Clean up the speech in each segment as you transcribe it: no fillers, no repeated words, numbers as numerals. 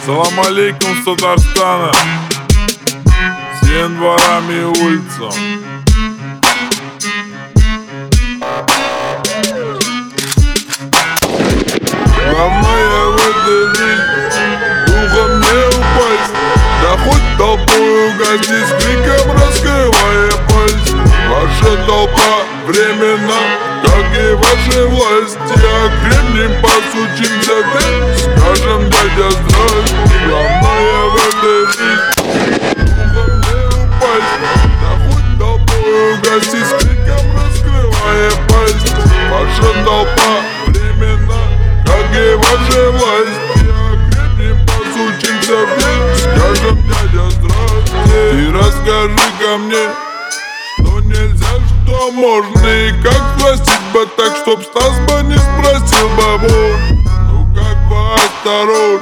Салам алейкум с Татарстана, всем дворам и улицам. Главное в этой жизни духом не упасть, да хоть толпою угостись, криком раскрывая пасть. Ваша толпа временно, как и ваши власти, окрепнем, посучимся вместе, скажем дядя здрасте. Главное в этой жизни духом не упасть, да хоть толпою угостись, криком раскрывая пасть. Ваша толпа временно, как и ваши власти, окрепнем, посучимся вместе, скажем дядя здрасте. И расскажи-ка мне, что нельзя, что можно, и как спросить бы так, чтоб Стас бы не спросил бабу. Ну как бы осторожно,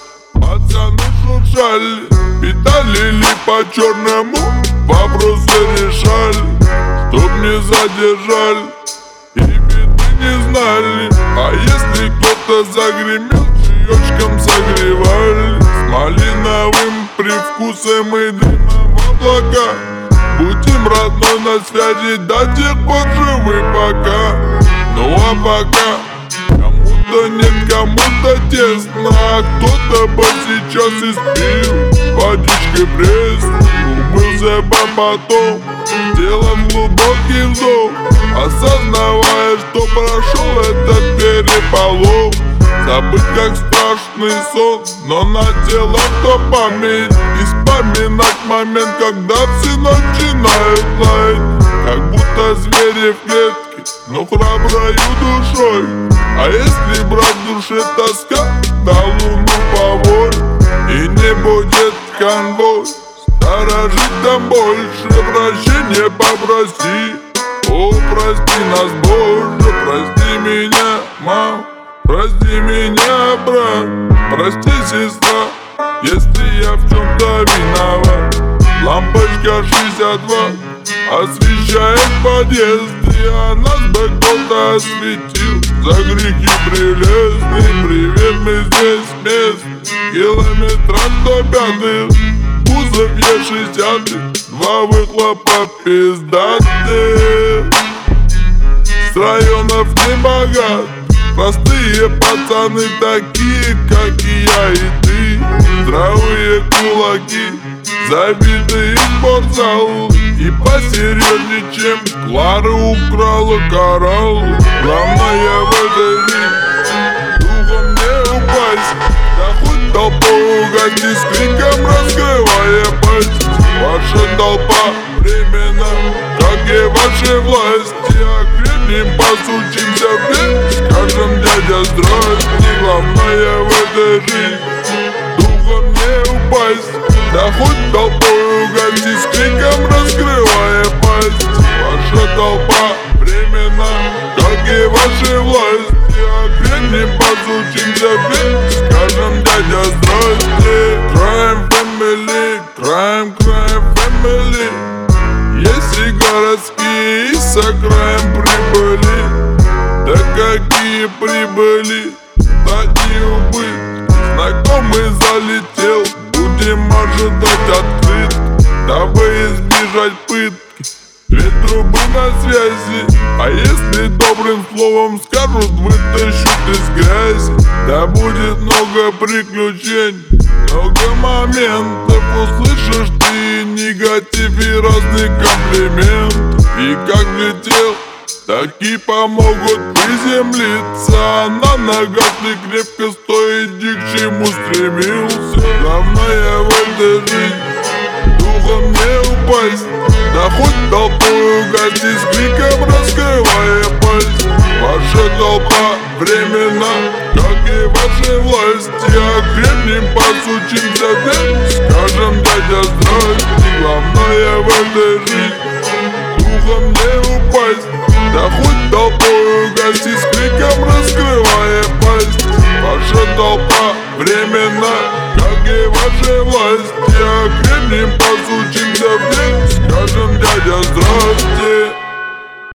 пацаны шуршали, питали ли по-черному, вопросы решали, чтоб не задержали и беды не знали. А если кто-то загремел, чаечком согревали, с малиновым привкусом и дымом в облаках. Будем родной на связи до тех пор живы пока. Ну а пока кому-то нет, кому-то тесно, а кто-то бы сейчас испил водичкой пресной, умылся бы потом, сделав глубокий вдох, осознавая, что прошел этот переполох. Забыть как страшный сон, но на тело то память, и вспоминать момент, когда все начинают лаять, как будто звери в клетке, но храброю душой. А если брать в душе тоска, на луну поволь, и не будет конвой, сторожить там больше, прощения попроси. О, прости нас, Боже, прости меня, мам, прости меня, брат, прости, сестра, если я в чем-то виноват. Лампочка 62 освещает подъезд, и а нас бы кто-то осветил за грехи прелестные. Привет, мы здесь мест, километра 105, кузов Е60, два выхлопа пиздатых. С районов не богат, простые пацаны такие, как и я и ты. Здравые кулаки, забитые в спортзал, и посерьезнее, чем Клара украла коралл. Главное в этой жизни духом не упасть, да хоть толпой угостись, криком раскрывая пасть. Ваша толпа временно, как и ваши власти, окрепнем, посучимся вместе, скажем дядя здрасте. Главное в этой жизни духом не упасть, да хоть толпой угостись, криком раскрывая пасть. Ваша толпа временно, как и ваши власти, окрепнем, посучимся вместе, скажем дядя здрасте. Crime family, crime family, есть и городские, и с окраин прибыли. Да какие прибыли, такие убытки. Знакомый залетел, будем ожидать открыт, дабы избежать пытки. Две трубы на связи, а если добрым словом скажут, вытащут из грязи. Да будет много приключений, много моментов, услышишь ты негатив и разный комплимент. И как летел, так и помогут приземлиться, а на ногах ты крепко стой, иди к чему стремился. Главное в этой жизни духом не упасть, да хоть толпой угостись, криком раскрывая пасть. Ваша толпа временно, как и ваши власти, окрепнем, посучимся вместе, скажем дядя здрасте. Главное в этой жизни духом не упасть, да хоть толпой угостись, криком раскрывая пасть. Ваша толпа временно, как и ваши власти, окрепнем, посучимся вместе, скажем дядя здрасте.